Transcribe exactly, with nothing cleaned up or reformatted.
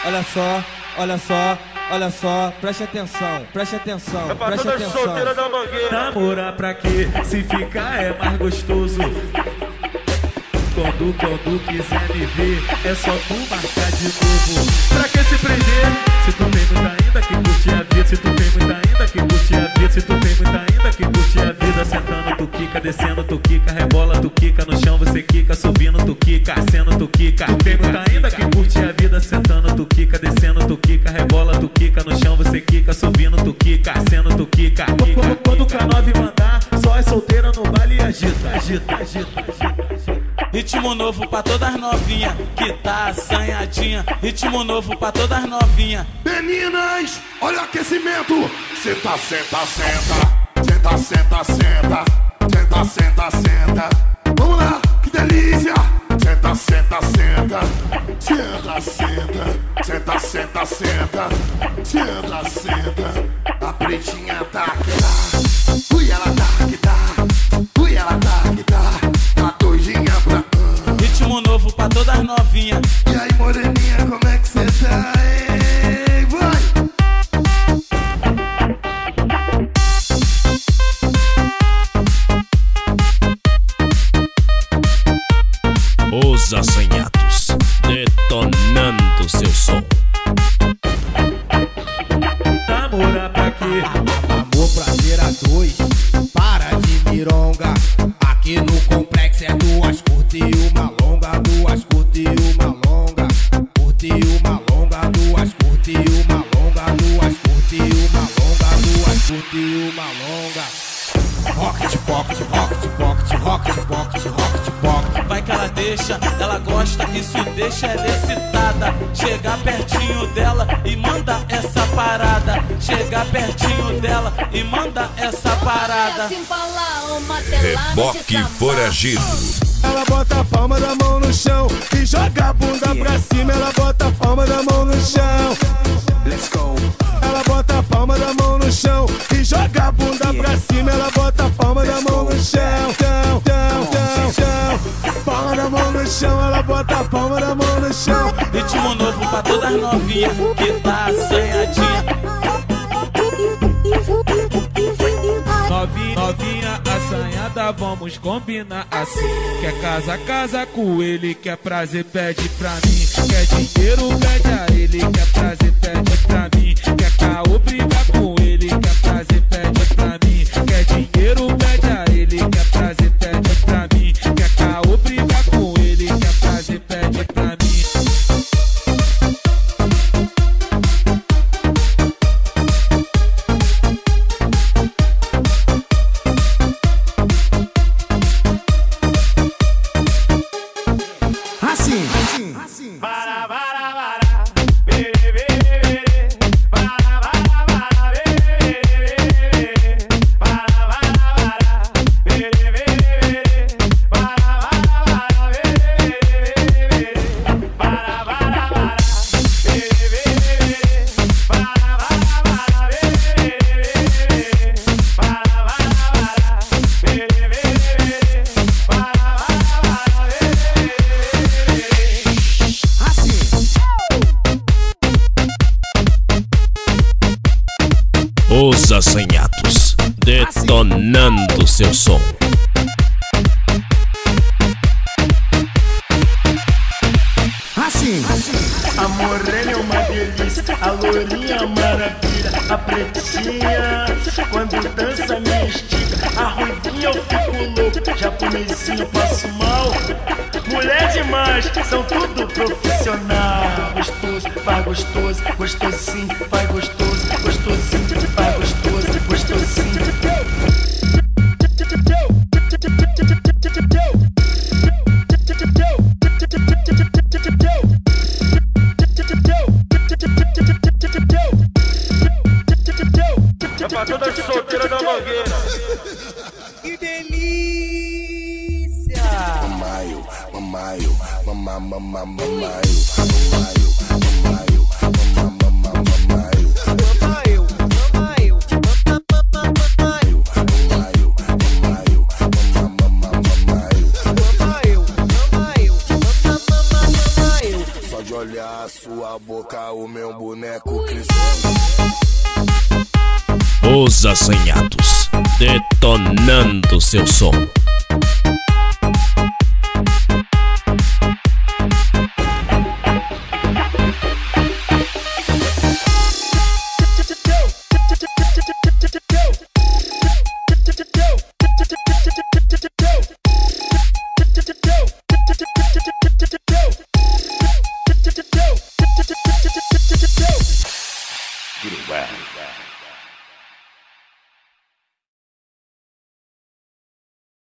olha só, olha só, olha só, preste atenção, preste atenção, é pra preste todas atenção. solteiras da Mangueira. Namorar pra quê? Se ficar é mais gostoso. Quando, quando quiser me ver, é só tu marcar de novo. Pra que se prender? Se tu tem muita ainda que curte a vida. Se tu tem muita ainda que curte a vida. Se tu tem muita ainda que curte a vida. Sentando tu quica, descendo tu quica, rebola tu quica, no chão você quica, subindo tu quica, descendo tu quica. Tu tem muita ainda que curte a vida. Sentando tu quica, descendo tu quica, rebola tu quica, no chão você quica, subindo tu quica, descendo tu quica. Quando o K nove mandar, só é solteira no baile e agita, agita, agita, agita, agita. Ritmo novo pra todas novinha que tá assanhadinha. Ritmo novo pra todas novinha. Meninas, olha o aquecimento. Senta, senta, senta. Senta, senta, senta. Senta, senta, senta. Vamos lá, que delícia. Senta, senta, senta. Senta, senta. Senta, senta, senta. Senta, senta. A pretinha tá que tá. Ui, ela tá que tá. Ui, ela tá que tá. A doidinha pra... Ritmo novo pra todas novinha. E aí, moreninha, como é que cê tá? Ei, vai! Os assanhados, detonando seu som. Namorar pra quê? Amor, prazer a dois, para de mironga. Aqui no complexo é duas curte e uma longa. Duas curte e uma longa. Curte e uma longa. Duas curte e uma longa. Duas curte e uma longa. Duas curte e uma longa. Rocket, pocket, rocket, pocket, rocket, pocket, rocket, pocket. Vai que ela deixa, ela gosta, isso deixa ela excitada. Chega pertinho dela e manda essa parada. Chega pertinho dela e manda essa parada. Reboque foragido. Ela bota a palma da mão no chão e joga a bunda pra cima. Ela bota a palma da mão no chão. Let's go. Ela bota a palma da mão no chão e joga a bunda pra cima. Ela bota a palma da mão no chão. Chão, chão, chão, chão. Palma da mão no chão, ela bota a palma da mão no chão. Ritmo novo pra todas novinhas que tá assanhadinha. Novinha, novinha assanhada, vamos combinar assim. Quer casa, casa com ele. Quer prazer, pede pra mim. Quer dinheiro, pede a ele. Quer prazer, pede pra mim. Quer caô, briga com ele. Quer prazer, pede pra mim. Quer dinheiro, pede a ele. Quer prazer, pede pra mim. Quer caô, briga com ele. Quer prazer, pede pra mim. Assim, assim, assim. Para, para, para. Bere, bere, bere. Para, para, para. Bere, bere, bere. Para, para, para. Bere, bere, bere. Para, para, para. Bere, bere, bere. Para, para, para. Bere, bere, bere. Para, para, para. Bere, bere, bere. Para, para, para. Bere, bere, bere. Para, para, Os assanhados, detonando seu som. Assim, A morena é uma delícia, a lourinha maravilha, a pretinha quando dança me estica, a ruivinha eu fico louco, japonesinho passo mal. Mulher demais, são tudo profissional. Gostoso, vai gostoso, gostosinho, vai gostoso, gostosinho, vai gostoso, gostosinho. É pra todas solteiras da Mangueira. Que delícia! Mamaio, mamaio, mamá, mamá, mamaio, mamaio, mamaio, mamá, mamá, mamaio. Mama eu, mama eu, mama, mama, mamaio. Mamaio, mamaio, mamá, mamá, mamaio. Mama eu, mama eu, mama, mama, mamaio. Só de olhar sua boca o meu boneco cresceu. Os Assanhados, detonando seu som.